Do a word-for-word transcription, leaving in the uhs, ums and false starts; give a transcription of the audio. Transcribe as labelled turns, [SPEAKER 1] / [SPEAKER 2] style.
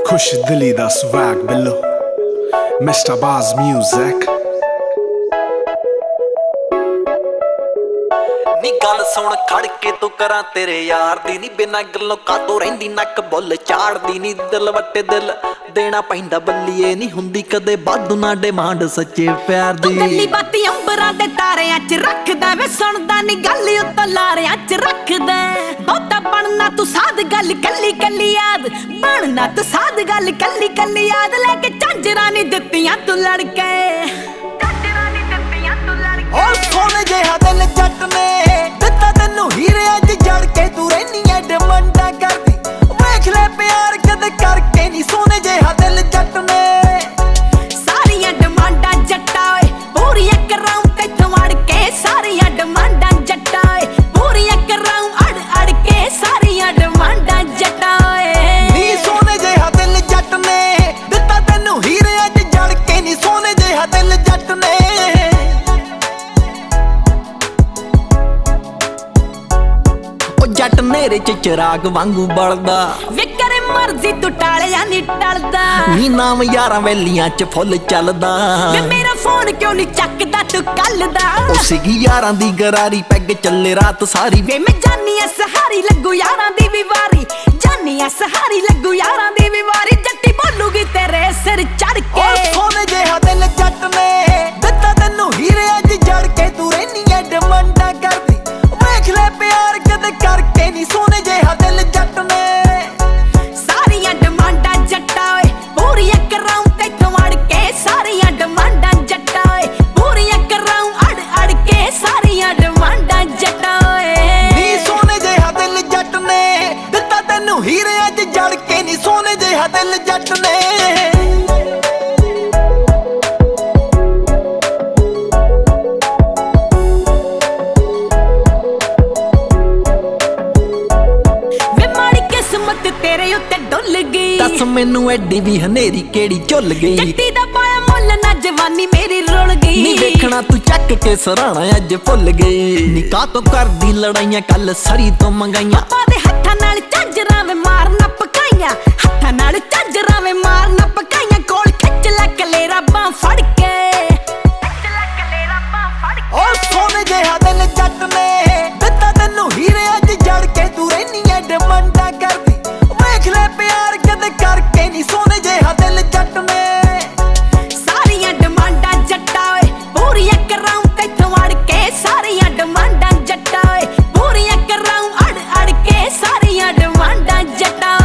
[SPEAKER 1] खुश दिली दा स्वैग बिल्लो मिस्टर बाज म्यूजिक।
[SPEAKER 2] नी गल सुन खड़ के तू करा तेरे यार दी नी बिना गल्लों कातों रहिंदी नक बुल चाड़दी नी दिल वट्टे दिल देना पैंदा बल्लीए नी हुंदी कदे वाधू ना डिमांड सच्चे प्यार दी।
[SPEAKER 3] गल्ली बाती अंबरां दे तारियां च रखदा वे सुणदा नी गल उत्ते लारियां च रखदा बहुता बनना तू साध गल कल्ली कल्ली याद बनना तू साध गल कल्ली कल्ली याद लेके झांजरां नी दित्तियां तू लड़के झांजरां नी दित्तियां तू लड़के।
[SPEAKER 2] ओ सोने जिहा दिल जट ने दित्ता तैनू हीरे अज जड़ के तू रहनी ऐ डिमांडां करदी वेख ले प्यार कदे करके नी सोने जिहा दिल जट ने
[SPEAKER 3] सारियां डिमांडां जट्टा ओए पूरियां कराऊं तैथों अड़ के सारियां डिमांडां जट्टा ओए पूरियां कराऊं अड़ अड़ के सारियां डिमांडां जट्टा ओए।
[SPEAKER 2] नी सोने जिहा दिल जट ने दित्ता तैनू हीरे अज जड़ के नी सोने जिहा दिल जट ने। जट नेरे च चिराग वांगू बलदा
[SPEAKER 3] वे करे मर्जी तू टालिया नी टलदा
[SPEAKER 2] नी नाम यारां वैलियां च फुੱਲ चलदा
[SPEAKER 3] वे मेरा फोन क्यों नी चकदा तू कलदा
[SPEAKER 2] उसीगी यारां दी गरारी पैग चले रात सारी
[SPEAKER 3] वे मैं जानी ऐ सहारी लगू यारां दी भी वारी जानी ऐ सहारी लगू यारां दी भी वारी जट्टी बोलूगी तेरे सिर चढ़ के।
[SPEAKER 2] सोने जिहा दिल जट ने दित्ता तैनू हीरे अज जड़ के तू रहनी ऐ डिमांडां करदी वेख ले प्यार कदे करके नी सोने जिहा दिल जट ने
[SPEAKER 3] सारियां डिमांडां जट्टा ओए पूरियां कराऊं तैथों अड़ के सारियां डिमांडां जट्टा ओए पूरियां कराऊं अड़ अड़ के सारियां डिमांडां जट्टा ओए।
[SPEAKER 2] नी सोने जिहा दिल जट ने दित्ता तैनू हीरे अज जड़ के नी सोने जिहा दिल जट ने।
[SPEAKER 3] तेरे उत्ते डुल गई
[SPEAKER 2] दस मैनू एडी भी हनेरी केड़ी झुल गई
[SPEAKER 3] जट्टी दा पाया मुੱਲ ना जवानी मेरी रुल गई
[SPEAKER 2] नी देखना तू चक के सराणा अज भुल गई नी का तो करदी लड़ाइयां कल सरी तो मंगाइयां
[SPEAKER 3] पापा दे हत्थां नाल झांजरां वे मारना पकाइयां हत्थां नाल झांजरां वे मारना पकाइयां कोल खिच ले कलेरा बां फड़ के खिच ले कलेरा बां फड़ के।
[SPEAKER 2] ओ सोने जिहा दिल जट ने दित्ता तैनू हीरे अज जड़ के तू रहनी ऐ डिमांडां करदी वेख ले प्यार कदे करके नी सोने जिहा दिल जट ने
[SPEAKER 3] सारियां डिमांडां जट्टा ओए पूरियां कराऊं तैथों अड़ के सारियां डिमांडां जट्टा ओए पूरियां कराऊं अड़ अड़ के सारियां डिमांडां जट्टा